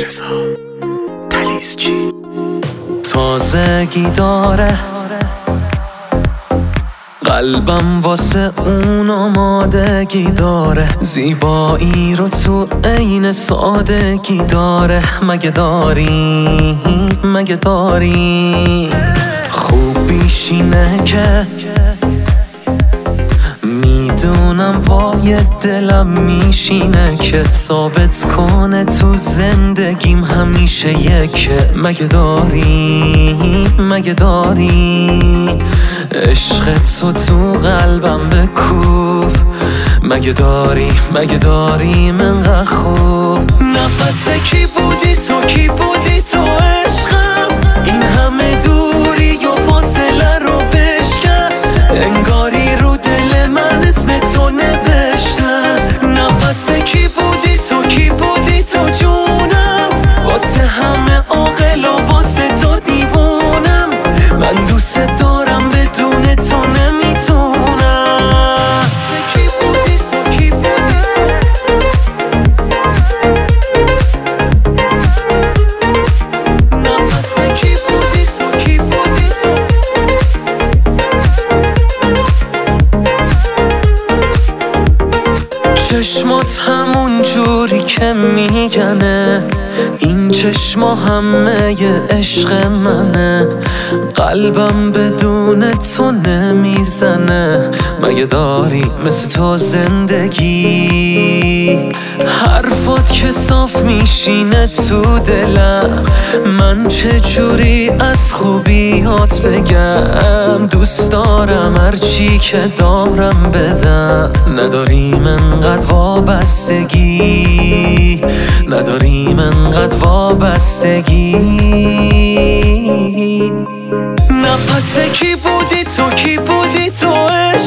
رضا تلیزچی تازگی داره قلبم واسه اون آمادگی داره، زیبایی رو تو عین سادگی داره. مگه داری خوب بیشینه که میدونم پای دلم میشینه که ثابت کنه تو زندگیم همیشه یکه. مگه داری عشق تو قلبم بکوب. مگه داری منقدر خوب. نفس کی بودی تو عشقم، این همه دوری و فاصله رو بشکن. انگاری رو دل من اسم تو نوشتم. نفس کی بودی تو جونم، واسه همه عاقل و واسه تو دیوونم. من دوست دارم بدون تو نمیتونم. کی بودی تو نفس کی بودی تو چشمات همون جوری که میگنه، این چشما همه ی عشق منه. قلبم بدون تو نمیزنه. مگه داری مثل تو زندگی؟ حرفات که صاف میشینه تو دلم. من چه جوری از خوبیات بگم؟ دوست دارم هرچی که دارم بدم. نداریم انقدر وابستگی، نفس کی بودی تو